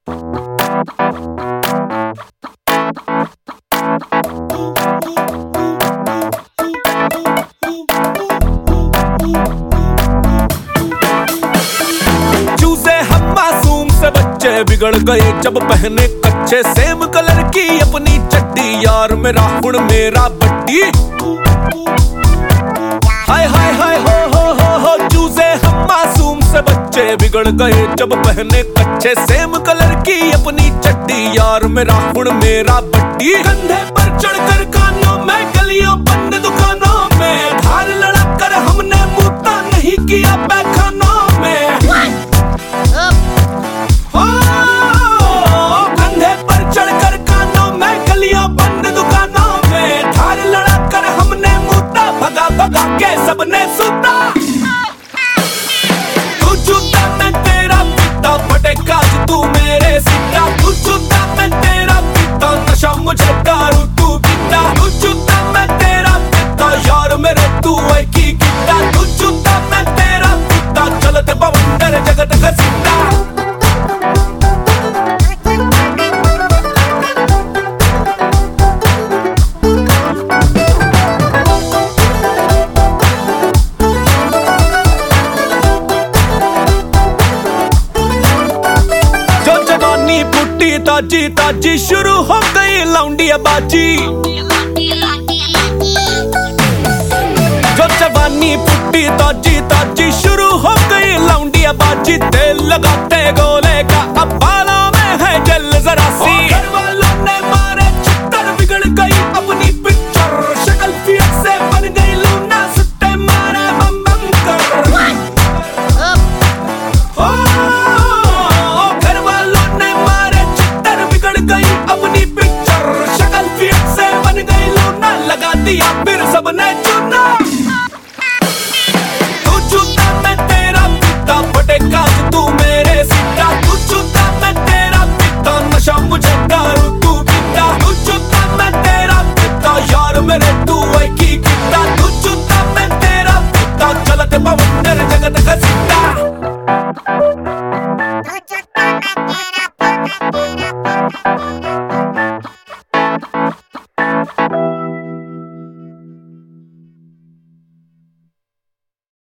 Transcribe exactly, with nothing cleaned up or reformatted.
बिगड़ गए जब पहने कच्चे सेम कलर की अपनी चड्डी, यार मेरा हुण मेरा बड्डी। हाय हाय हाय हो हो हो हो चूजे हम मासूम से बच्चे बिगड़ गए जब पहने कच्चे सेम कलर की अपनी चड्डी, यार मेरा हुण मेरा बड्डी। कंधे पर चढ़कर कानों में गलियों बंद दुकानों में धार लड़ा कर हमने मुद्दा नहीं किया पैखानों में। सबने सुता तू चूता मैं तेरा पिता, फटेगा तू मेरे सीता। तू चूता मैं तेरा पिता, नशा मुझे दारू तू पीता। तू चूता मैं तेरा पिता, यार मेरे तू है की गिता। तू चूता मैं तेरा पिता, चलते बवंडर जगत का सीता। ताजी ताजी शुरू हो गई लौंडिया बाजी, जो जवानी फुटी ताजी ताजी शुरू हो गई लौंडिया बाजी। तेल लगाते गोले का अब